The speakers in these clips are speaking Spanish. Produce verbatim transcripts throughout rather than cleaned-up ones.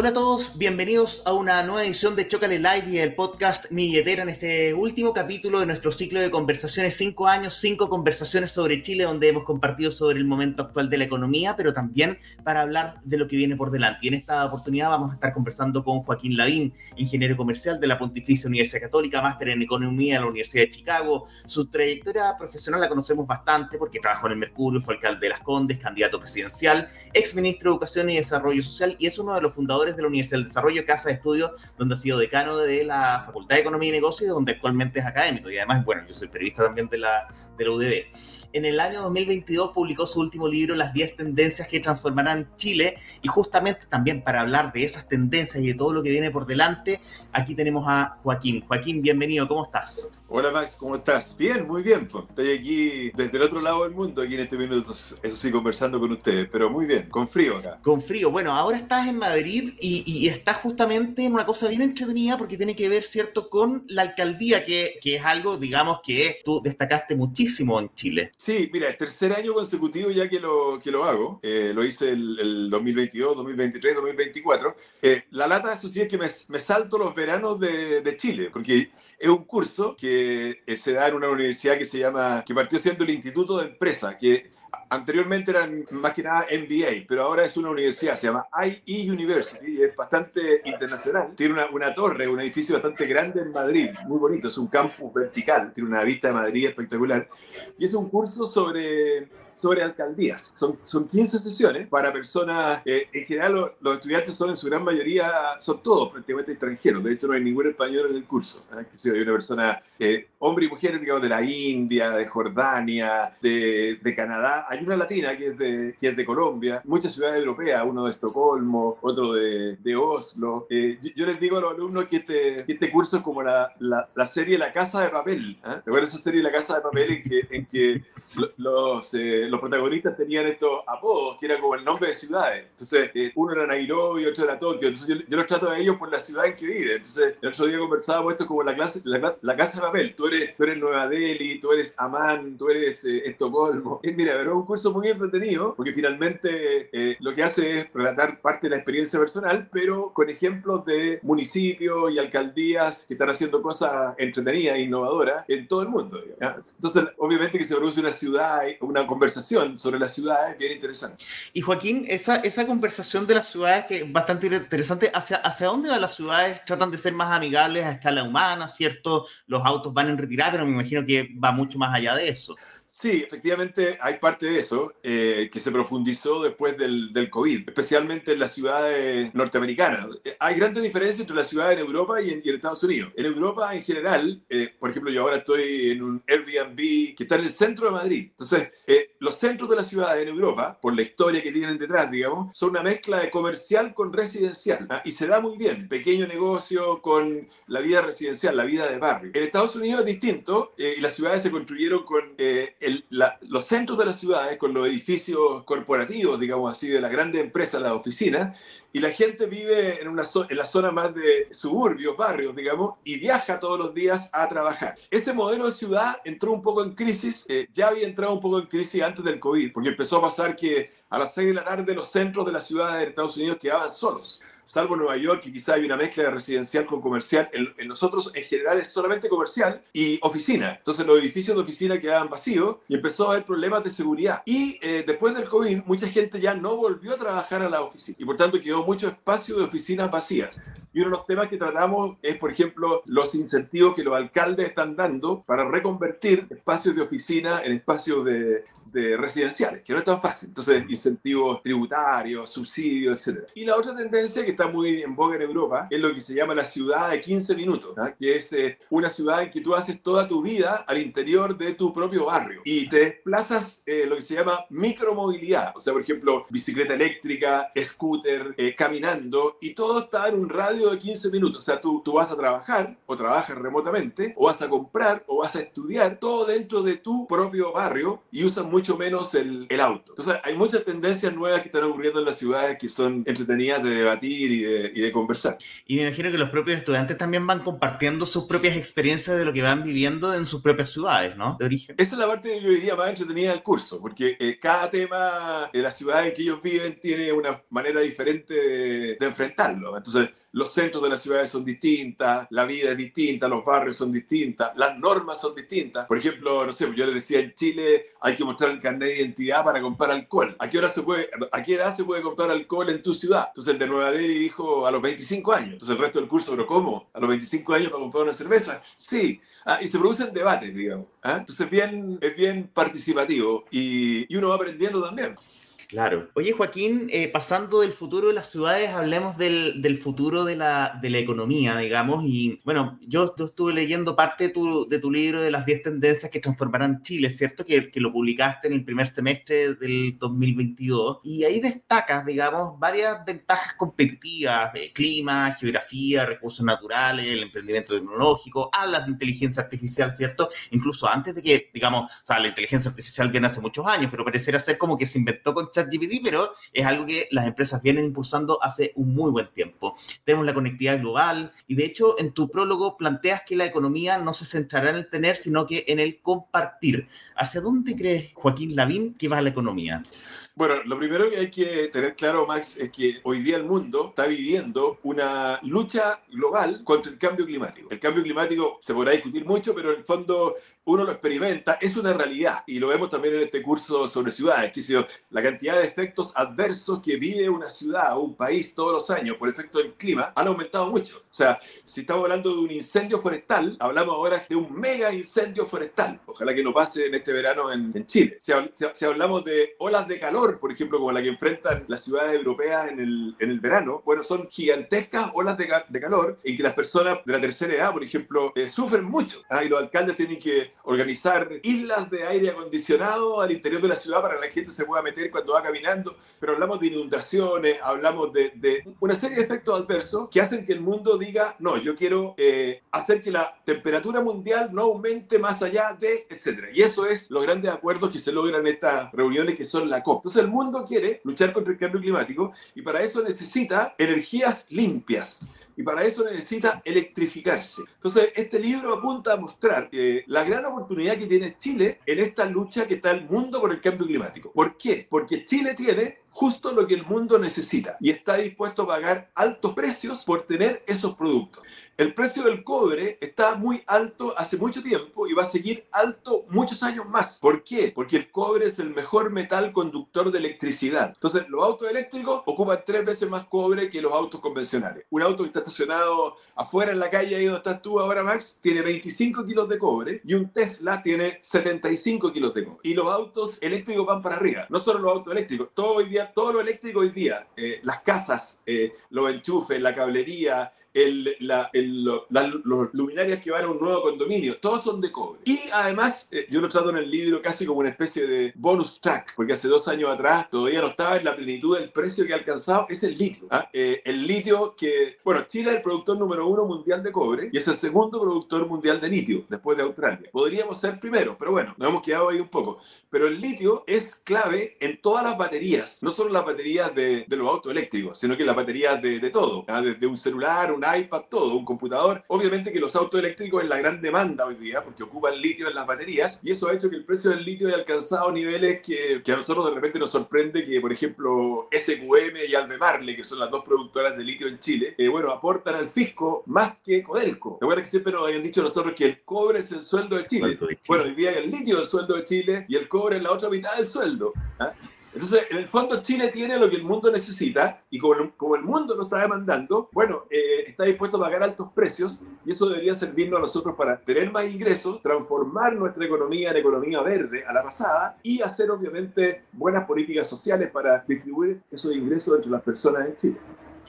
Hola a todos, bienvenidos a una nueva edición de Chócale Live y el podcast Mi Billetera en este último capítulo de nuestro ciclo de conversaciones, cinco años, cinco conversaciones sobre Chile, donde hemos compartido sobre el momento actual de la economía, pero también para hablar de lo que viene por delante. Y en esta oportunidad vamos a estar conversando con Joaquín Lavín, ingeniero comercial de la Pontificia Universidad Católica, máster en Economía de la Universidad de Chicago. Su trayectoria profesional la conocemos bastante porque trabajó en el Mercurio, fue alcalde de Las Condes, candidato presidencial, exministro de Educación y Desarrollo Social, y es uno de los fundadores de la Universidad del Desarrollo, casa de estudios, donde ha sido decano de la Facultad de Economía y Negocios, donde actualmente es académico. Y además, bueno, yo soy periodista también de la, de la U D D. En el año dos mil veintidós publicó su último libro, Las diez tendencias que transformarán Chile, y justamente también para hablar de esas tendencias y de todo lo que viene por delante, aquí tenemos a Joaquín. Joaquín, bienvenido, ¿cómo estás? Hola Max, ¿cómo estás? Bien, muy bien, pues. Estoy aquí desde el otro lado del mundo, aquí en este minuto, eso sí, conversando con ustedes, pero muy bien, con frío acá. Con frío, bueno, ahora estás en Madrid y, y estás justamente en una cosa bien entretenida porque tiene que ver, ¿cierto?, con la alcaldía, que, que es algo, digamos, que tú destacaste muchísimo en Chile. Sí, mira, es tercer año consecutivo ya que lo, que lo hago. Eh, lo hice el, el dos mil veintidós, dos mil veintitrés, dos mil veinticuatro. Eh, la lata, eso sí, es que me, me salto los veranos de, de Chile, porque es un curso que eh, se da en una universidad que se llama, que partió siendo el Instituto de Empresa, que anteriormente eran más que nada M B A, pero ahora es una universidad, se llama I E University, y es bastante internacional. Tiene una, una torre, un edificio bastante grande en Madrid, muy bonito, es un campus vertical, tiene una vista de Madrid espectacular, y es un curso sobre... sobre alcaldías. Son, son quince sesiones para personas, eh, en general los, los estudiantes son en su gran mayoría, son todos prácticamente extranjeros, de hecho no hay ningún español en el curso, ¿eh? Que si hay una persona, eh, hombre y mujer, digamos, de la India, de Jordania, de, de Canadá, hay una latina que es, de, que es de Colombia, muchas ciudades europeas, uno de Estocolmo, otro de, de Oslo. Eh, yo, yo les digo a los alumnos que este, que este curso es como la, la, la serie La Casa de Papel, ¿eh? ¿Te acuerdas esa serie La Casa de Papel en que, en que los... Eh, los protagonistas tenían estos apodos que eran como el nombre de ciudades? Entonces, eh, uno era Nairobi, otro era Tokio. Entonces, yo, yo los trato a ellos por la ciudad en que viven. Entonces, el otro día conversábamos esto como la, clase, la, la casa de papel. Tú eres, tú eres Nueva Delhi, tú eres Amán, tú eres eh, Estocolmo. Y mira, pero es un curso muy entretenido porque finalmente eh, lo que hace es relatar parte de la experiencia personal, pero con ejemplos de municipios y alcaldías que están haciendo cosas entretenidas e innovadoras en todo el mundo, ¿ya? Entonces, obviamente que se produce una ciudad, una conversación sobre las ciudades bien interesante. Y Joaquín, esa, esa conversación de las ciudades que es bastante interesante, ¿hacia, hacia dónde van las ciudades? Tratan de ser más amigables a escala humana, ¿cierto? Los autos van en retirada, pero me imagino que va mucho más allá de eso. Sí, efectivamente hay parte de eso eh, que se profundizó después del, del COVID, especialmente en las ciudades norteamericanas. Eh, hay grandes diferencias entre las ciudades en Europa y en, y en Estados Unidos. En Europa, en general, eh, por ejemplo, yo ahora estoy en un Airbnb que está en el centro de Madrid. Entonces, eh, los centros de las ciudades en Europa, por la historia que tienen detrás, digamos, son una mezcla de comercial con residencial. ¿Ah? Y se da muy bien, pequeño negocio con la vida residencial, la vida de barrio. En Estados Unidos es distinto eh, y las ciudades se construyeron con... Eh, El, la, los centros de las ciudades, con los edificios corporativos, digamos así, de las grandes empresas, las oficinas, y la gente vive en, una zo- en la zona más de suburbios, barrios, digamos, y viaja todos los días a trabajar. Ese modelo de ciudad entró un poco en crisis, eh, ya había entrado un poco en crisis antes del COVID, porque empezó a pasar que a las seis de la tarde los centros de las ciudades de Estados Unidos quedaban solos. Salvo Nueva York, que quizá hay una mezcla de residencial con comercial. En, en nosotros, en general, es solamente comercial y oficina. Entonces, los edificios de oficina quedaban vacíos y empezó a haber problemas de seguridad. Y eh, después del COVID, mucha gente ya no volvió a trabajar a la oficina. Y por tanto, quedó mucho espacio de oficinas vacías. Y uno de los temas que tratamos es, por ejemplo, los incentivos que los alcaldes están dando para reconvertir espacios de oficina en espacios de, de residenciales, que no es tan fácil. Entonces, incentivos tributarios, subsidios, etcétera. Y la otra tendencia que está muy en boga en Europa es lo que se llama la ciudad de quince minutos, ¿no? Que es eh, una ciudad en que tú haces toda tu vida al interior de tu propio barrio y te desplazas eh, lo que se llama micromovilidad. O sea, por ejemplo, bicicleta eléctrica, scooter, eh, caminando, y todo está en un radio de quince minutos. O sea, tú, tú vas a trabajar o trabajas remotamente o vas a comprar o vas a estudiar todo dentro de tu propio barrio y usas mucho mucho menos el, el auto. Entonces hay muchas tendencias nuevas que están ocurriendo en las ciudades que son entretenidas de debatir y de, y de conversar. Y me imagino que los propios estudiantes también van compartiendo sus propias experiencias de lo que van viviendo en sus propias ciudades, ¿no? De origen. Esa es la parte que yo diría más entretenida del curso, porque eh, cada tema de la ciudad en que ellos viven tiene una manera diferente de, de enfrentarlo. Entonces, los centros de las ciudades son distintas, la vida es distinta, los barrios son distintas, las normas son distintas. Por ejemplo, no sé, yo les decía, en Chile hay que mostrar el carnet de identidad para comprar alcohol. ¿A qué hora se puede, a qué edad se puede comprar alcohol en tu ciudad? Entonces el de Nueva Delhi dijo a los veinticinco años. Entonces el resto del curso, ¿pero cómo? ¿A los veinticinco años para comprar una cerveza? Sí. Ah, y se producen debates, digamos. ¿Ah? Entonces bien, es bien participativo y, y uno va aprendiendo también. Claro. Oye, Joaquín, eh, pasando del futuro de las ciudades, hablemos del, del futuro de la, de la economía, digamos. Y bueno, yo, yo estuve leyendo parte de tu, de tu libro de las diez tendencias que transformarán Chile, ¿cierto? Que, que lo publicaste en el primer semestre del dos mil veintidós. Y ahí destacas, digamos, varias ventajas competitivas, eh, clima, geografía, recursos naturales, el emprendimiento tecnológico, hablas de inteligencia artificial, ¿cierto? Incluso antes de que, digamos, o sea, la inteligencia artificial viene hace muchos años, pero pareciera ser como que se inventó con ChatGPT, pero es algo que las empresas vienen impulsando hace un muy buen tiempo. Tenemos la conectividad global y de hecho en tu prólogo planteas que la economía no se centrará en el tener, sino que en el compartir. ¿Hacia dónde crees, Joaquín Lavín, que va la economía? Bueno, lo primero que hay que tener claro, Max, es que hoy día el mundo está viviendo una lucha global contra el cambio climático. El cambio climático se podrá discutir mucho, pero en el fondo uno lo experimenta, es una realidad. Y lo vemos también en este curso sobre ciudades, que es la cantidad de efectos adversos que vive una ciudad o un país todos los años por efecto del clima han aumentado mucho. O sea, si estamos hablando de un incendio forestal, hablamos ahora de un mega incendio forestal. Ojalá que no pase en este verano en, en Chile. Si, si, si hablamos de olas de calor, por ejemplo, como la que enfrentan las ciudades europeas en el, en el verano, bueno, son gigantescas olas de, de calor en que las personas de la tercera edad, por ejemplo, eh, sufren mucho. ¿Ah? Y los alcaldes tienen que organizar islas de aire acondicionado al interior de la ciudad para que la gente se pueda meter cuando va caminando, pero hablamos de inundaciones, hablamos de, de una serie de efectos adversos que hacen que el mundo diga, no, yo quiero eh, hacer que la temperatura mundial no aumente más allá de, etcétera. Y eso es los grandes acuerdos que se logran en estas reuniones que son la COP. Entonces el mundo quiere luchar contra el cambio climático y para eso necesita energías limpias. Y para eso necesita electrificarse. Entonces, este libro apunta a mostrar eh, la gran oportunidad que tiene Chile en esta lucha que está el mundo por el cambio climático. ¿Por qué? Porque Chile tiene justo lo que el mundo necesita y está dispuesto a pagar altos precios por tener esos productos. El precio del cobre está muy alto hace mucho tiempo y va a seguir alto muchos años más. ¿Por qué? Porque el cobre es el mejor metal conductor de electricidad. Entonces, los autos eléctricos ocupan tres veces más cobre que los autos convencionales. Un auto que está estacionado afuera en la calle, ahí donde estás tú ahora, Max, tiene veinticinco kilos de cobre y un Tesla tiene setenta y cinco kilos de cobre. Y los autos eléctricos van para arriba. No solo los autos eléctricos, todo, hoy día, todo lo eléctrico hoy día, eh, las casas, eh, los enchufes, la cablería, El, la, el, la, los luminarias que van a un nuevo condominio, todos son de cobre. Y además, eh, yo lo trato en el libro casi como una especie de bonus track, porque hace dos años atrás todavía no estaba en la plenitud del precio que ha alcanzado, es el litio. ¿Ah? Eh, el litio que, bueno, Chile es el productor número uno mundial de cobre y es el segundo productor mundial de litio, después de Australia. Podríamos ser primero, pero bueno, nos hemos quedado ahí un poco. Pero el litio es clave en todas las baterías, no solo las baterías de, de los autos eléctricos, sino que las baterías de, de todo, ¿ah? Desde un celular, un iPad, todo, un computador. Obviamente que los autos eléctricos es la gran demanda hoy día porque ocupan litio en las baterías y eso ha hecho que el precio del litio haya alcanzado niveles que, que a nosotros de repente nos sorprende que, por ejemplo, S Q M y Albemarle, que son las dos productoras de litio en Chile, eh, bueno, aportan al fisco más que Codelco. ¿Te acuerdas que siempre nos habían dicho nosotros que el cobre es el sueldo de Chile? Chile. Bueno, hoy día el litio es el sueldo de Chile y el cobre es la otra mitad del sueldo. ¿Ah? Entonces, en el fondo, Chile tiene lo que el mundo necesita y como el, como el mundo lo está demandando, bueno, eh, está dispuesto a pagar altos precios y eso debería servirnos a nosotros para tener más ingresos, transformar nuestra economía en economía verde a la pasada y hacer, obviamente, buenas políticas sociales para distribuir esos ingresos entre las personas en Chile.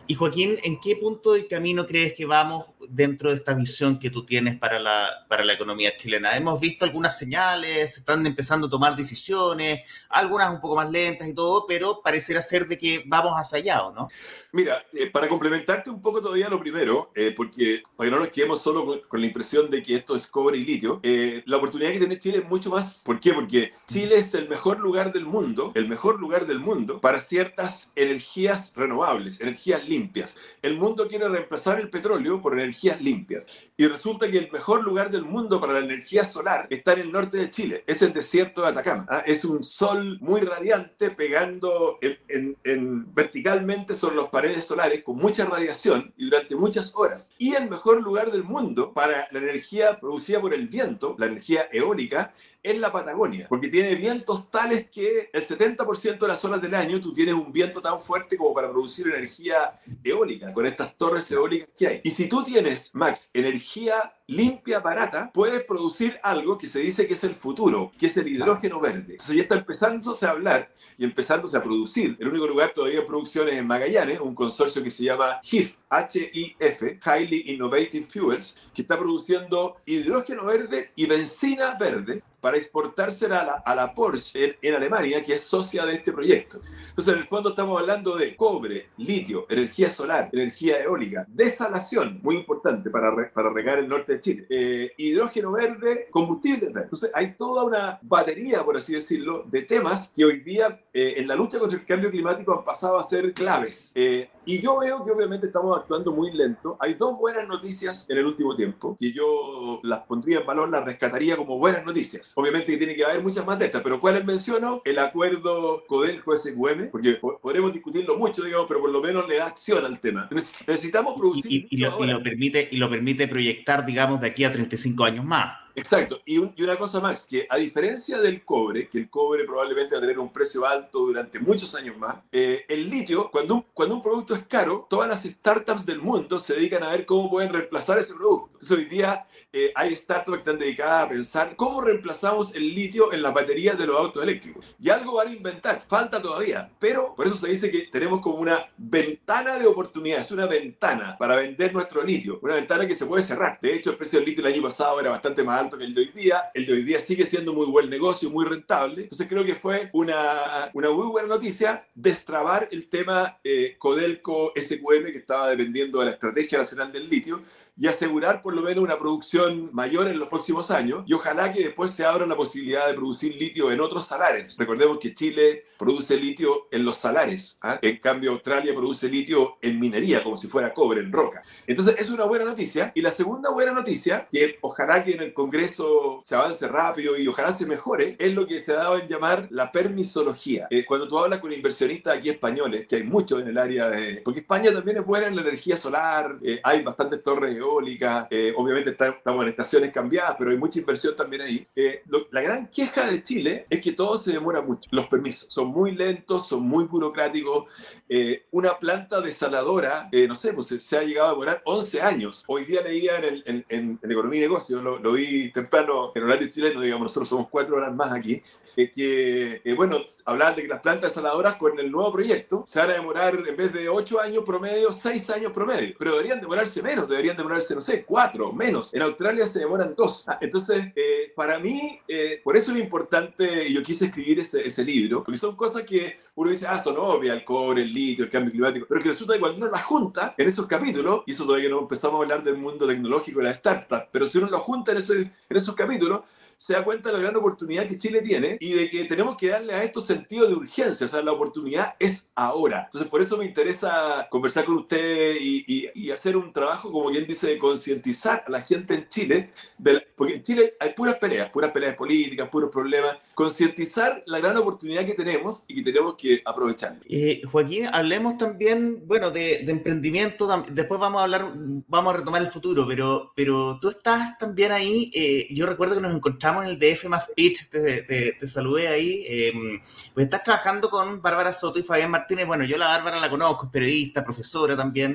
Y Joaquín, ¿en qué punto del camino crees que vamos dentro de esta visión que tú tienes para la, para la economía chilena? Hemos visto algunas señales, se están empezando a tomar decisiones, algunas un poco más lentas y todo, pero pareciera ser de que vamos hacia allá, ¿o no? Mira, eh, para complementarte un poco todavía lo primero, eh, porque para que no nos quedemos solo con, con la impresión de que esto es cobre y litio, eh, la oportunidad que tiene Chile es mucho más. ¿Por qué? Porque Chile es el mejor lugar del mundo, el mejor lugar del mundo para ciertas energías renovables, energías limpias. El mundo quiere reemplazar el petróleo por energías limpias. Y resulta que el mejor lugar del mundo para la energía solar está en el norte de Chile. Es el desierto de Atacama. ¿Ah? Es un sol muy radiante pegando en, en, en, verticalmente sobre las paredes solares con mucha radiación y durante muchas horas. Y el mejor lugar del mundo para la energía producida por el viento, la energía eólica, es la Patagonia, porque tiene vientos tales que el setenta por ciento de las horas del año tú tienes un viento tan fuerte como para producir energía eólica, con estas torres eólicas que hay. Y si tú tienes, Max, energía limpia, barata, puedes producir algo que se dice que es el futuro, que es el hidrógeno verde. Entonces ya está empezándose a hablar y empezándose a producir. El único lugar todavía en producción es en Magallanes, un consorcio que se llama H I F, H I F, Highly Innovative Fuels, que está produciendo hidrógeno verde y benzina verde para exportársela a la, a la Porsche en, en Alemania, que es socia de este proyecto. Entonces, en el fondo estamos hablando de cobre, litio, energía solar, energía eólica, desalación, muy importante para, re, para regar el norte de Chile, eh, hidrógeno verde, combustible verde. Entonces, hay toda una batería, por así decirlo, de temas que hoy día eh, en la lucha contra el cambio climático han pasado a ser claves. Eh, y yo veo que obviamente estamos actuando muy lento. Hay dos buenas noticias en el último tiempo, que yo las pondría en valor, las rescataría como buenas noticias. Obviamente que tiene que haber muchas más de estas, pero ¿cuáles menciono? El acuerdo Codelco-S Q M, porque podremos discutirlo mucho, digamos, pero por lo menos le da acción al tema. Necesitamos producir... Y, y, y, lo, y, lo, permite, y lo permite proyectar, digamos, de aquí a treinta y cinco años más. Exacto. Y, un, y una cosa más, que a diferencia del cobre, que el cobre probablemente va a tener un precio alto durante muchos años más, eh, el litio, cuando un, cuando un producto es caro, todas las startups del mundo se dedican a ver cómo pueden reemplazar ese producto. Entonces hoy día eh, hay startups que están dedicadas a pensar cómo reemplazamos el litio en las baterías de los autos eléctricos. Y algo van a inventar, falta todavía, pero por eso se dice que tenemos como una ventana de oportunidades, una ventana para vender nuestro litio, una ventana que se puede cerrar. De hecho, el precio del litio el año pasado era bastante más alto que el de hoy día. El de hoy día sigue siendo muy buen negocio, muy rentable. Entonces creo que fue una, una muy buena noticia destrabar el tema eh, Codelco-S Q M, que estaba dependiendo de la Estrategia Nacional del Litio, y asegurar por lo menos una producción mayor en los próximos años, y ojalá que después se abra la posibilidad de producir litio en otros salares. Recordemos que Chile produce litio en los salares, ¿eh? En cambio Australia produce litio en minería, como si fuera cobre, en roca. Entonces es una buena noticia. Y la segunda buena noticia, que ojalá que en el Congreso se avance rápido y ojalá se mejore, es lo que se ha dado en llamar la permisología. Eh, cuando tú hablas con inversionistas aquí españoles, que hay muchos en el área de... Porque España también es buena en la energía solar, eh, hay bastantes torres eólicas, eh, obviamente está, estamos en estaciones cambiadas, pero hay mucha inversión también ahí. Eh, lo, la gran queja de Chile es que todo se demora mucho. Los permisos son muy lentos, son muy burocráticos. Eh, una planta desaladora, eh, no sé, pues se, se ha llegado a demorar once años. Hoy día leía en, el, en, en, en Economía y Negocios, lo, lo vi temprano en horario chileno, digamos, nosotros somos cuatro horas más aquí, eh, que, eh, bueno, hablaban de que las plantas desaladoras con el nuevo proyecto se van a demorar, en vez de ocho años promedio, seis años promedio. Pero deberían demorarse menos, deberían demorarse, no sé, cuatro, menos. En Australia se demoran dos. Ah, entonces, eh, para mí, eh, por eso es importante, y yo quise escribir ese, ese libro, porque son cosas que uno dice, ah, son obvias, el cobre, el litio, el cambio climático, pero que resulta que cuando uno las junta en esos capítulos, y eso todavía no empezamos a hablar del mundo tecnológico de la startup, pero si uno lo junta en esos, en esos capítulos, se da cuenta de la gran oportunidad que Chile tiene y de que tenemos que darle a esto sentido de urgencia. O sea, la oportunidad es ahora. Entonces, por eso me interesa conversar con usted y, y, y hacer un trabajo, como quien dice, de concientizar a la gente en Chile, de la, porque en Chile hay puras peleas, puras peleas políticas, puros problemas. Concientizar la gran oportunidad que tenemos y que tenemos que aprovechar. Eh, Joaquín, hablemos también, bueno, de, de emprendimiento. Después vamos a hablar, vamos a retomar el futuro, pero, pero tú estás también ahí. Eh, yo recuerdo que nos encontramos en el D F más Pitch, te, te, te saludé ahí, eh, pues estás trabajando con Bárbara Soto y Fabián Martínez. Bueno, yo la Bárbara la conozco, es periodista, profesora también,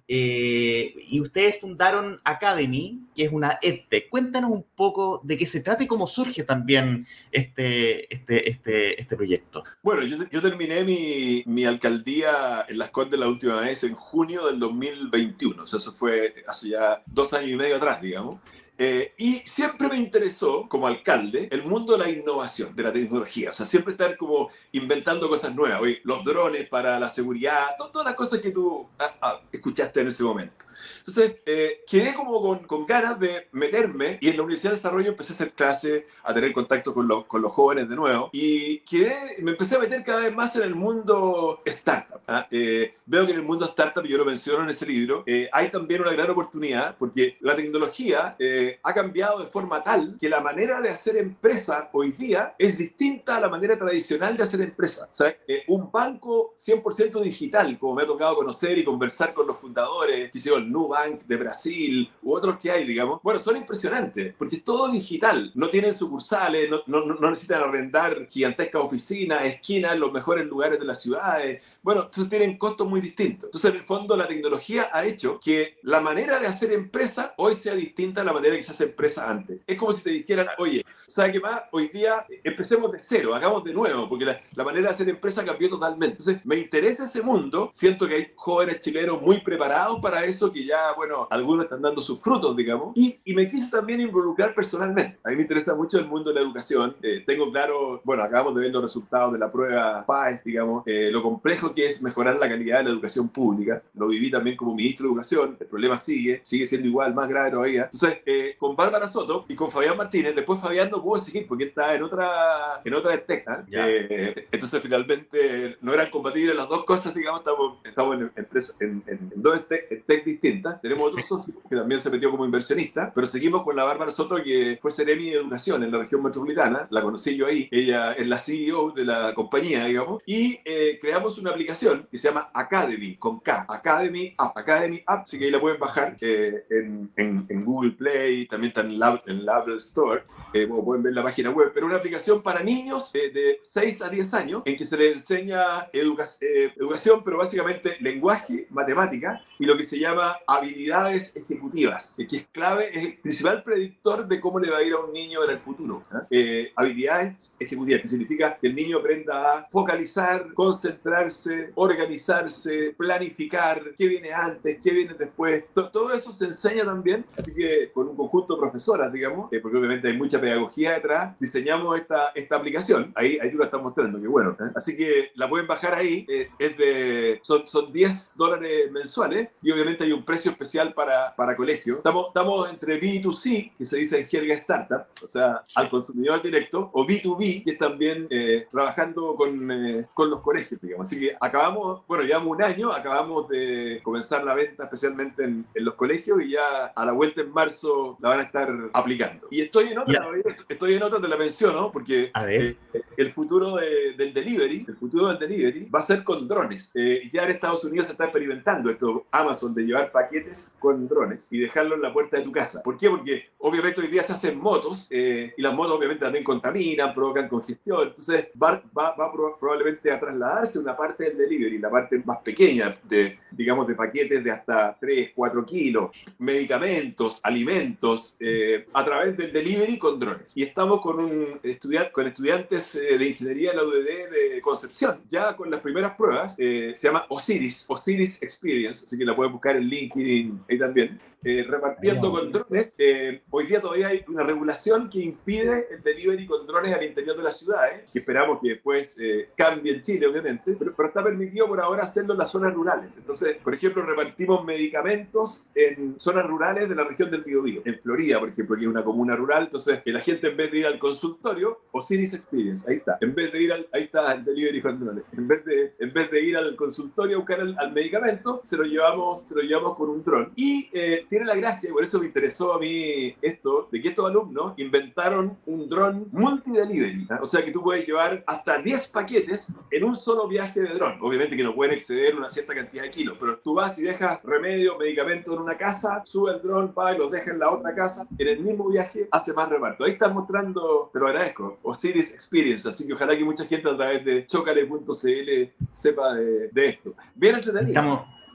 Eh, y ustedes fundaron Academy, que es una EdTech. Cuéntanos un poco de qué se trata y cómo surge también este, este, este, este proyecto. Bueno, yo, yo terminé mi, mi alcaldía en Las Condes la última vez en junio del dos mil veintiuno. O sea, eso fue hace ya dos años y medio atrás, digamos. Eh, y siempre me interesó, como alcalde, el mundo de la innovación, de la tecnología. O sea, siempre estar como inventando cosas nuevas. Oye, los drones para la seguridad, to todas las cosas que tú ah, ah, escuchaste en ese momento. Entonces, eh, quedé como con, con ganas de meterme y en la Universidad de Desarrollo empecé a hacer clases, a tener contacto con, los, con los jóvenes de nuevo y quedé, me empecé a meter cada vez más en el mundo startup. ¿Ah? Eh, veo que en el mundo startup, yo lo menciono en ese libro, eh, hay también una gran oportunidad porque la tecnología eh, ha cambiado de forma tal que la manera de hacer empresa hoy día es distinta a la manera tradicional de hacer empresa. O sea, eh, un banco cien por ciento digital, como me ha tocado conocer y conversar con los fundadores, que el Nubank de Brasil u otros que hay, digamos, bueno, son impresionantes porque es todo digital, no tienen sucursales, no, no, no necesitan arrendar gigantescas oficinas, esquinas en los mejores lugares de las ciudades, bueno, entonces tienen costos muy distintos. Entonces, en el fondo, la tecnología ha hecho que la manera de hacer empresa hoy sea distinta a la manera que se hace empresa antes. Es como si te dijeran, oye, ¿sabes qué más? Hoy día empecemos de cero, hagamos de nuevo, porque la, la manera de hacer empresa cambió totalmente. Entonces, me interesa ese mundo, siento que hay jóvenes chilenos muy preparados para eso, que ya, bueno, algunos están dando sus frutos, digamos, y, y me quise también involucrar personalmente. A mí me interesa mucho el mundo de la educación. Eh, tengo claro, bueno, acabamos de ver los resultados de la prueba PAES, digamos, eh, lo complejo que es mejorar la calidad de la educación pública. Lo viví también como ministro de Educación, el problema sigue, sigue siendo igual, más grave todavía. Entonces, eh, con Bárbara Soto y con Fabián Martínez, después Fabián no pudo seguir porque está en otra, en otra EdTech, ¿eh? Eh, entonces, finalmente, no eran compatibles las dos cosas, digamos, estamos, estamos en, en, en, en, en dos EdTech distintas. Tenemos otro socio que también se metió como inversionista, pero seguimos con la Bárbara Soto, que fue Seremi de Educación en la región metropolitana, la conocí yo ahí, ella es la C E O de la compañía, digamos, y eh, creamos una aplicación que se llama Academy, con K, Academy App, Academy App, así que ahí la pueden bajar eh, en, en, en Google Play, también está en la, en la Apple Store, eh, como pueden ver en la página web, pero una aplicación para niños eh, de seis a diez años, en que se les enseña educa eh, educación, pero básicamente lenguaje, matemática, y lo que se llama habilidades ejecutivas, que es clave, es el principal predictor de cómo le va a ir a un niño en el futuro. ¿eh? Eh, habilidades ejecutivas, que significa que el niño aprenda a focalizar, concentrarse, organizarse, planificar, qué viene antes, qué viene después. T todo eso se enseña también, así que con un conjunto de profesoras, digamos, eh, porque obviamente hay mucha pedagogía detrás, diseñamos esta, esta aplicación. Ahí, ahí tú la estás mostrando, qué bueno. ¿eh? Así que la pueden bajar ahí, eh, es de, son, son diez dólares mensuales y obviamente hay un precio especial para, para colegios. Estamos, estamos entre B dos C, que se dice en jerga startup, o sea, al consumidor directo, o B dos B, que es también eh, trabajando con, eh, con los colegios, digamos. Así que acabamos, bueno, llevamos un año, acabamos de comenzar la venta especialmente en, en los colegios y ya a la vuelta en marzo la van a estar aplicando. Y estoy en otra, yeah. estoy en otra, te la menciono, porque eh, el futuro de, del delivery, el futuro del delivery va a ser con drones. Eh, ya en Estados Unidos se está experimentando esto, Amazon, de llevar paquetes con drones y dejarlo en la puerta de tu casa. ¿Por qué? Porque obviamente hoy día se hacen motos eh, y las motos obviamente también contaminan, provocan congestión. Entonces va, va, va probablemente a trasladarse una parte del delivery, la parte más pequeña, de, digamos, de paquetes de hasta tres, cuatro kilos, medicamentos, alimentos, eh, a través del delivery con drones. Y estamos con, un estudiante, con estudiantes eh, de ingeniería de la U D D de Concepción, ya con las primeras pruebas. Eh, se llama Osiris, Osiris Experience, así que la pueden buscar en LinkedIn ahí también. Eh, repartiendo con drones. Eh, hoy día todavía hay una regulación que impide el delivery con drones al interior de las ciudades, que esperamos que después eh, cambie en Chile, obviamente, pero, pero está permitido por ahora hacerlo en las zonas rurales. Entonces, por ejemplo, repartimos medicamentos en zonas rurales de la región del Biobío, en Florida, por ejemplo, que es una comuna rural. Entonces, la gente, en vez de ir al consultorio, Osiris Experience, ahí está, en vez de ir al, ahí está el delivery con drones, en vez de, en vez de ir al consultorio a buscar el, al medicamento, se lo llevamos, se lo llevamos con un dron. Y eh, tiene la gracia, y por eso me interesó a mí esto, de que estos alumnos inventaron un dron multidelivery, ¿eh? O sea que tú puedes llevar hasta diez paquetes en un solo viaje de dron. Obviamente que no pueden exceder una cierta cantidad de kilos, pero tú vas y dejas remedio, medicamentos en una casa, sube el dron, va y los deja en la otra casa, en el mismo viaje hace más reparto. Ahí estás mostrando, te lo agradezco, Osiris Experience, así que ojalá que mucha gente a través de chocale punto c l sepa de, de esto. Bien entretenido. Estamos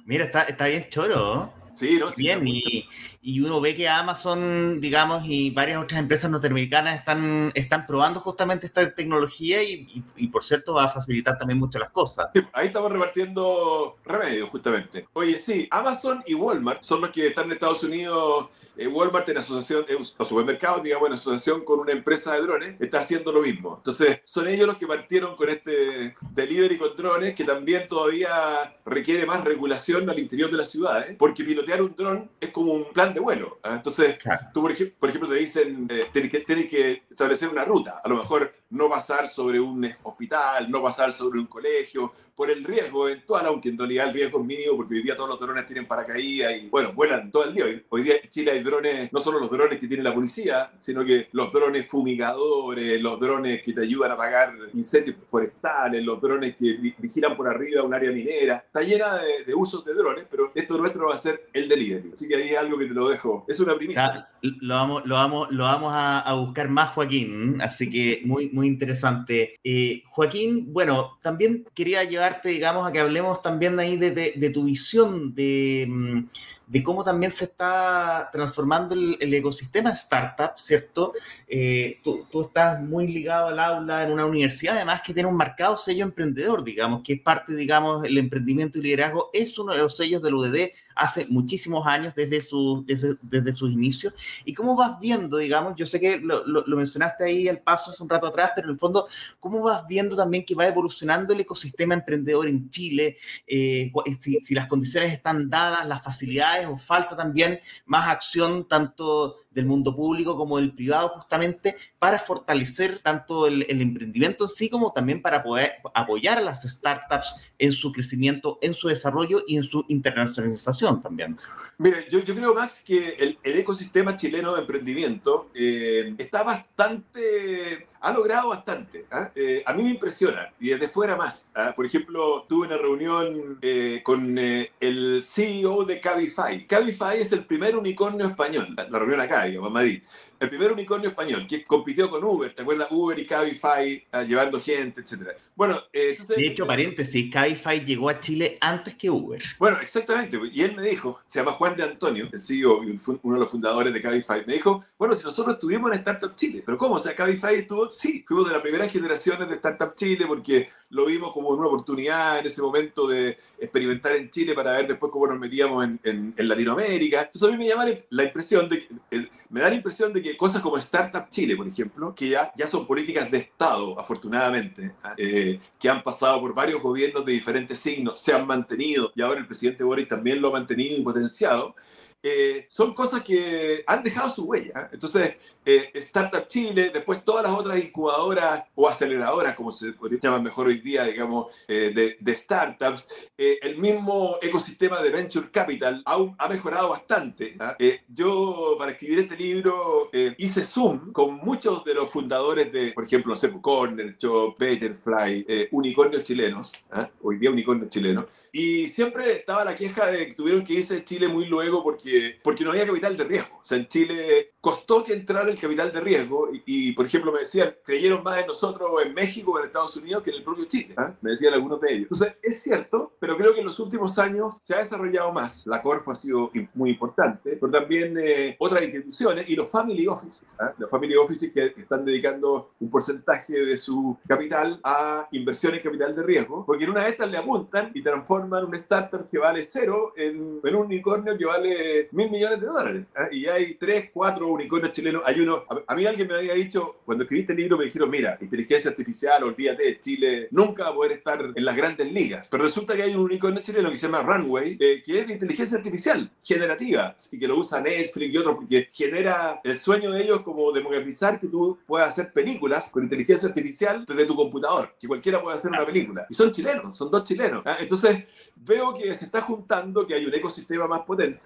Mira, está, está bien choro, ¿no? Sí, no, sí, Bien, y, y uno ve que Amazon, digamos, y varias otras empresas norteamericanas están, están probando justamente esta tecnología y, y, y, por cierto, va a facilitar también mucho las cosas. Sí, ahí estamos repartiendo remedios, justamente. Oye, sí, Amazon y Walmart son los que están en Estados Unidos. Eh, Walmart en asociación, en los supermercados, digamos, en asociación con una empresa de drones, está haciendo lo mismo. Entonces, son ellos los que partieron con este delivery con drones, que también todavía requiere más regulación al interior de las ciudades, porque pilotear un dron es como un plan de vuelo. ¿eh? Entonces, claro. tú, por ejemplo, por ejemplo, te dicen, eh, tienes, que, tienes que establecer una ruta. A lo mejor no pasar sobre un hospital, no pasar sobre un colegio, por el riesgo eventual, aunque en realidad el riesgo es mínimo, porque hoy día todos los drones tienen paracaídas y, bueno, vuelan todo el día. Hoy, hoy día en Chile hay drones, no solo los drones que tiene la policía, sino que los drones fumigadores, los drones que te ayudan a apagar incendios forestales, los drones que vigilan por arriba un área minera. Está llena de, de usos de drones, pero esto nuestro va a ser el delivery. Así que ahí es algo que te lo dejo. Es una primicia. Ya, lo vamos, lo vamos, lo vamos a, a buscar más, Joaquín. Así que muy, muy interesante. Eh, Joaquín, bueno, también quería llevarte, digamos, a que hablemos también ahí de, de, de tu visión de... de cómo también se está transformando el, el ecosistema startup, ¿cierto? Eh, tú, tú estás muy ligado al aula en una universidad, además que tiene un marcado sello emprendedor, digamos, que es parte, digamos, el emprendimiento y liderazgo es uno de los sellos del U D D hace muchísimos años, desde, su, desde, desde sus inicios. ¿Y cómo vas viendo, digamos, yo sé que lo, lo, lo mencionaste ahí al paso hace un rato atrás, pero en el fondo, ¿cómo vas viendo también que va evolucionando el ecosistema emprendedor en Chile? Eh, si, si las condiciones están dadas, las facilidades, o falta también más acción tanto del mundo público como del privado justamente para fortalecer tanto el, el emprendimiento en sí como también para poder apoyar a las startups en su crecimiento, en su desarrollo y en su internacionalización también. Mira, yo, yo creo, Max, que el, el ecosistema chileno de emprendimiento eh, está bastante... ha logrado bastante. ¿eh? Eh, a mí me impresiona, y desde fuera más. ¿eh? Por ejemplo, tuve una reunión eh, con eh, el C E O de Cabify. Cabify es el primer unicornio español, la, la reunión acá, digamos, en Madrid. El primer unicornio español, que compitió con Uber, ¿te acuerdas? Uber y Cabify, uh, llevando gente, etcétera. Bueno, eh, entonces... De hecho, paréntesis, Cabify llegó a Chile antes que Uber. Bueno, exactamente. Y él me dijo, se llama Juan de Antonio, el C E O, uno de los fundadores de Cabify, me dijo, bueno, si nosotros estuvimos en Startup Chile, pero ¿cómo? O sea, Cabify estuvo, sí, fuimos de las primeras generaciones de Startup Chile porque lo vimos como una oportunidad en ese momento de experimentar en Chile para ver después cómo nos metíamos en, en, en Latinoamérica. Entonces a mí me llama la impresión de que, me da la impresión de que cosas como Startup Chile, por ejemplo, que ya, ya son políticas de Estado, afortunadamente, eh, que han pasado por varios gobiernos de diferentes signos, se han mantenido, y ahora el presidente Boric también lo ha mantenido y potenciado, eh, son cosas que han dejado su huella. Entonces, eh, Startup Chile, después todas las otras incubadoras o aceleradoras, como se llaman mejor hoy día, digamos, eh, de, de startups, eh, el mismo ecosistema de Venture Capital aún ha mejorado bastante. ¿eh? Eh, yo, para escribir este libro, eh, hice Zoom con muchos de los fundadores de, por ejemplo, no sé, Corner Shop, Betterfly, eh, unicornios chilenos, ¿eh? hoy día unicornios chilenos, y siempre estaba la queja de que tuvieron que irse de Chile muy luego porque, porque no había capital de riesgo. O sea, en Chile costó que entrara el capital de riesgo y, y, por ejemplo, me decían, creyeron más en nosotros en México o en Estados Unidos que en el propio Chile. ¿eh? Me decían algunos de ellos. Entonces, es cierto, pero creo que en los últimos años se ha desarrollado más. La Corfo ha sido muy importante, pero también eh, otras instituciones y los family offices. ¿eh? Los family offices que están dedicando un porcentaje de su capital a inversión en capital de riesgo, porque en una de estas le apuntan y transforman un startup que vale cero en, en un unicornio que vale mil millones de dólares. ¿eh? Y hay tres, cuatro unicornios chilenos. Hay uno, a, a mí alguien me había dicho, cuando escribiste el libro me dijeron, mira, inteligencia artificial, olvídate, Chile nunca va a poder estar en las grandes ligas. Pero resulta que hay un unicornio chileno que se llama Runway, eh, que es de inteligencia artificial, generativa, y que lo usa Netflix y otros, porque genera el sueño de ellos como democratizar que tú puedas hacer películas con inteligencia artificial desde tu computador, que cualquiera pueda hacer una película. Y son chilenos, son dos chilenos. ¿eh? Entonces, veo que se está juntando, que hay un ecosistema más potente,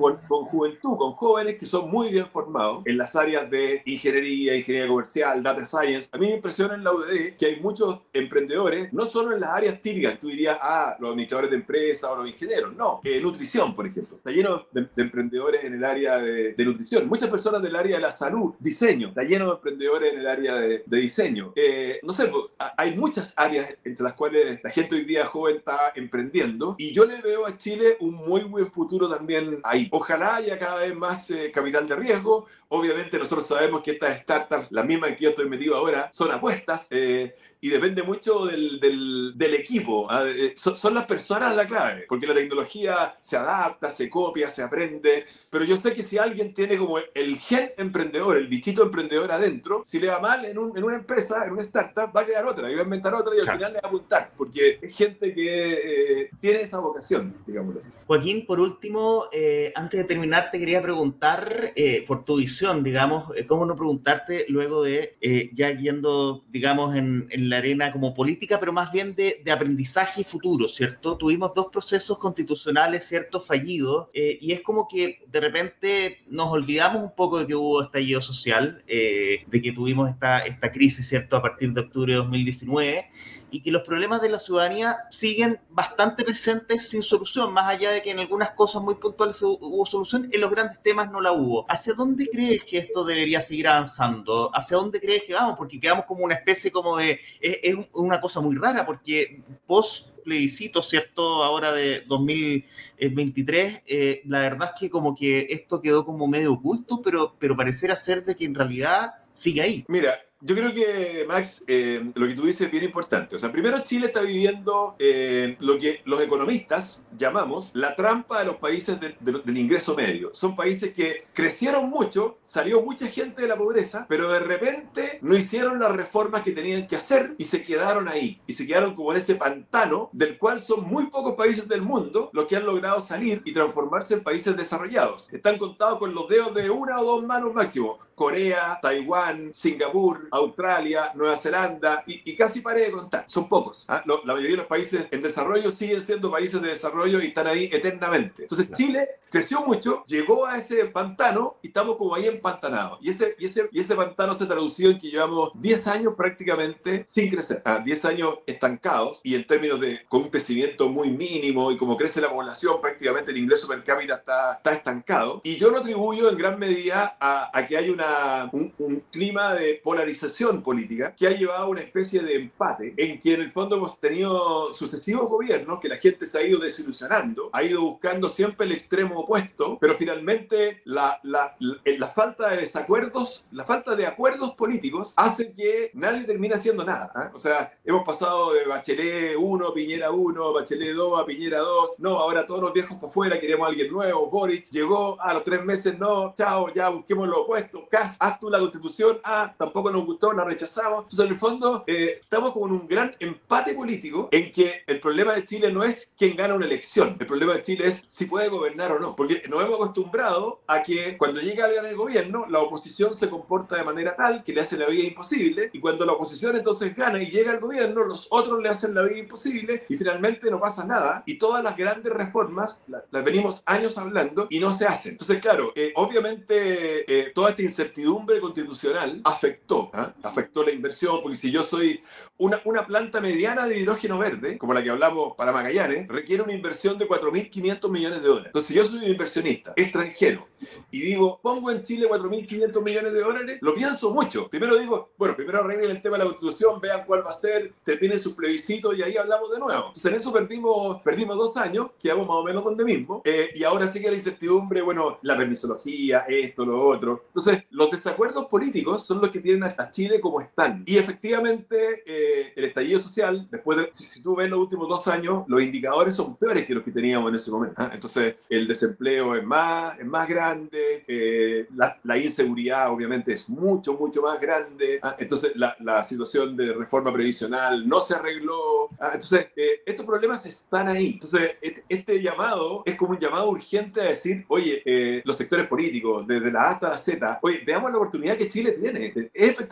con, con juventud, con jóvenes que son muy bien formados en las áreas de ingeniería, ingeniería comercial, data science. A mí me impresiona en la U D D que hay muchos emprendedores, no solo en las áreas típicas, tú dirías, ah, los administradores de empresas o los ingenieros, no. Eh, nutrición, por ejemplo. Está lleno de, de emprendedores en el área de, de nutrición. Muchas personas del área de la salud, diseño, está lleno de emprendedores en el área de, de diseño. Eh, no sé, hay muchas áreas entre las cuales la gente hoy día joven está emprendiendo y yo le veo a Chile un muy buen futuro también ahí. Ojalá haya cada vez más eh, capital de riesgo. Obviamente nosotros sabemos que estas startups, las mismas en que yo estoy metido ahora, son apuestas. Eh, y depende mucho del, del, del equipo. ¿eh? Son, son las personas la clave, porque la tecnología se adapta, se copia, se aprende, pero yo sé que si alguien tiene como el gen emprendedor, el bichito emprendedor adentro, si le va mal en, un, en una empresa, en una startup, va a crear otra, y va a inventar otra y al final le va a apuntar, porque es gente que eh, tiene esa vocación, digámoslo así. Joaquín, por último, eh, antes de terminar, te quería preguntar eh, por tu visión, digamos, eh, cómo no preguntarte luego de eh, ya yendo, digamos, en, en la arena como política, pero más bien de, de aprendizaje y futuro, ¿cierto? Tuvimos dos procesos constitucionales, ¿cierto?, fallidos, eh, y es como que de repente nos olvidamos un poco de que hubo estallido social, eh, de que tuvimos esta, esta crisis, ¿cierto?, a partir de octubre de dos mil diecinueve, y que los problemas de la ciudadanía siguen bastante presentes sin solución, más allá de que en algunas cosas muy puntuales hubo solución, en los grandes temas no la hubo. ¿Hacia dónde crees que esto debería seguir avanzando? ¿Hacia dónde crees que vamos? Porque quedamos como una especie como de... Es, es una cosa muy rara, porque post plebiscito, ¿cierto?, ahora de dos mil veintitrés, eh, la verdad es que como que esto quedó como medio oculto, pero, pero pareciera ser de que en realidad sigue ahí. Mira, yo creo que, Max, eh, lo que tú dices es bien importante. O sea, primero Chile está viviendo eh, lo que los economistas llamamos la trampa de los países de, de, del ingreso medio. Son países que crecieron mucho, salió mucha gente de la pobreza, pero de repente no hicieron las reformas que tenían que hacer y se quedaron ahí. Y se quedaron como en ese pantano del cual son muy pocos países del mundo los que han logrado salir y transformarse en países desarrollados. Están contados con los dedos de una o dos manos máximo. Corea, Taiwán, Singapur, Australia, Nueva Zelanda y, y casi paré de contar. Son pocos. ¿eh? Lo, la mayoría de los países en desarrollo siguen siendo países de desarrollo y están ahí eternamente. Entonces Chile creció mucho, llegó a ese pantano y estamos como ahí empantanados. Y ese, y ese, y ese pantano se tradució en que llevamos diez años prácticamente sin crecer. ¿eh? diez años estancados y en términos de con un crecimiento muy mínimo y como crece la población, prácticamente el ingreso per cápita está, está estancado. Y yo lo atribuyo en gran medida a, a que hay una Un, un clima de polarización política que ha llevado a una especie de empate en que en el fondo hemos tenido sucesivos gobiernos que la gente se ha ido desilusionando, ha ido buscando siempre el extremo opuesto, pero finalmente la, la, la, la falta de desacuerdos, la falta de acuerdos políticos hace que nadie termine haciendo nada. ¿eh? O sea, hemos pasado de Bachelet uno, Piñera uno, Bachelet dos a Piñera dos, no, ahora todos los viejos para afuera, queremos a alguien nuevo, Boric llegó, a los tres meses no, chao, ya busquemos lo opuesto, haz tú la constitución, ah, tampoco nos gustó, la rechazamos. Entonces, en el fondo, eh, estamos como en un gran empate político en que el problema de Chile no es quién gana una elección, el problema de Chile es si puede gobernar o no, porque nos hemos acostumbrado a que cuando llega alguien al gobierno, la oposición se comporta de manera tal que le hace la vida imposible, y cuando la oposición entonces gana y llega al gobierno, los otros le hacen la vida imposible y finalmente no pasa nada, y todas las grandes reformas las, las venimos años hablando y no se hacen. Entonces, claro, eh, obviamente eh, toda esta incertidumbre constitucional afectó, ¿eh? afectó la inversión, porque si yo soy una, una planta mediana de hidrógeno verde, como la que hablamos para Magallanes, requiere una inversión de cuatro mil quinientos millones de dólares. Entonces, si yo soy un inversionista extranjero y digo, pongo en Chile cuatro mil quinientos millones de dólares, lo pienso mucho. Primero digo, bueno, primero arreglen el tema de la constitución, vean cuál va a ser, terminen sus plebiscitos y ahí hablamos de nuevo. Entonces, en eso perdimos, perdimos dos años, quedamos más o menos donde mismo, eh, y ahora sigue la incertidumbre, bueno, la permisología, esto, lo otro. Entonces, los desacuerdos políticos son los que tienen a Chile como están. Y efectivamente, eh, el estallido social, después de, si, si tú ves los últimos dos años, los indicadores son peores que los que teníamos en ese momento. ¿eh? Entonces, el desempleo es más, es más grande, eh, la, la inseguridad obviamente es mucho, mucho más grande. ¿eh? Entonces, la, la situación de reforma previsional no se arregló. ¿eh? Entonces, eh, estos problemas están ahí. Entonces, este, este llamado es como un llamado urgente a decir, oye, eh, los sectores políticos, desde la A hasta la Z, oye, veamos la oportunidad que Chile tiene. Es espectacular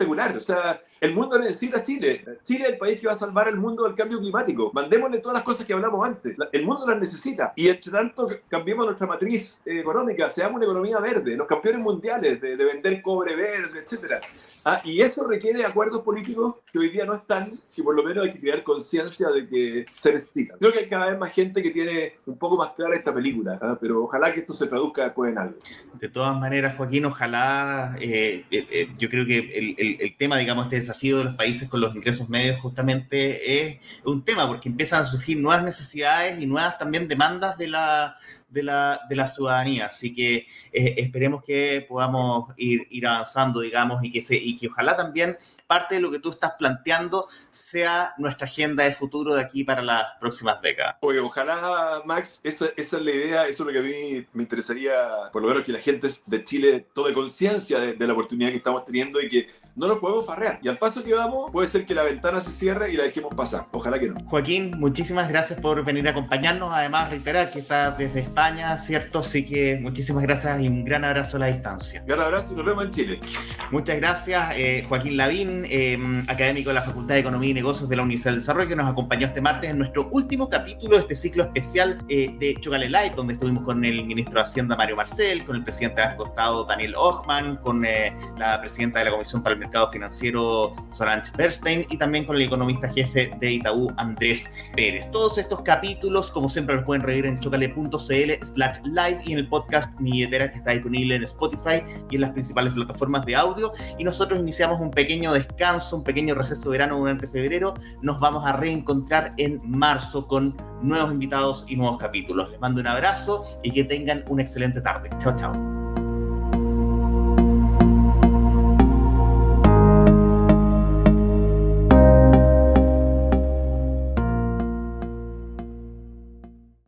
espectacular. O sea, el mundo necesita a Chile. Chile es el país que va a salvar al mundo del cambio climático. Mandémosle todas las cosas que hablamos antes. El mundo las necesita. Y entre tanto, cambiemos nuestra matriz eh, económica, seamos una economía verde, los campeones mundiales de, de vender cobre verde, etcétera. Ah, y eso requiere acuerdos políticos que hoy día no están, que por lo menos hay que crear conciencia de que se necesitan. Creo que hay cada vez más gente que tiene un poco más clara esta película, ¿eh? Pero ojalá que esto se traduzca después en algo. De todas maneras, Joaquín, ojalá, eh, eh, eh, yo creo que el, el, el tema, digamos, este desafío de los países con los ingresos medios justamente es un tema, porque empiezan a surgir nuevas necesidades y nuevas también demandas de la... De la, de la ciudadanía, así que eh, esperemos que podamos ir, ir avanzando, digamos, y que, se, y que ojalá también parte de lo que tú estás planteando sea nuestra agenda de futuro de aquí para las próximas décadas. Oye, ojalá, Max, esa, esa es la idea, eso es lo que a mí me interesaría, por lo menos que la gente de Chile tome conciencia de, de la oportunidad que estamos teniendo y que no nos podemos farrear. Y al paso que vamos, puede ser que la ventana se cierre y la dejemos pasar. Ojalá que no. Joaquín, muchísimas gracias por venir a acompañarnos. Además, reiterar que estás desde España, ¿cierto? Así que muchísimas gracias y un gran abrazo a la distancia. Gran abrazo y nos vemos en Chile. Muchas gracias, eh, Joaquín Lavín, eh, académico de la Facultad de Economía y Negocios de la Universidad del Desarrollo, que nos acompañó este martes en nuestro último capítulo de este ciclo especial eh, de Chócale Live, donde estuvimos con el ministro de Hacienda, Mario Marcel, con el presidente de Banco Estado, Daniel Ochman, con eh, la presidenta de la Comisión para el Mercado Financiero, Solange Bernstein, y también con el economista jefe de Itaú, Andrés Pérez. Todos estos capítulos, como siempre, los pueden revivir en chocale punto cl slash live y en el podcast Mi Billetera, que está disponible en Spotify y en las principales plataformas de audio. Y nosotros iniciamos un pequeño descanso, un pequeño receso de verano durante febrero. Nos vamos a reencontrar en marzo con nuevos invitados y nuevos capítulos. Les mando un abrazo y que tengan una excelente tarde. Chao, chao.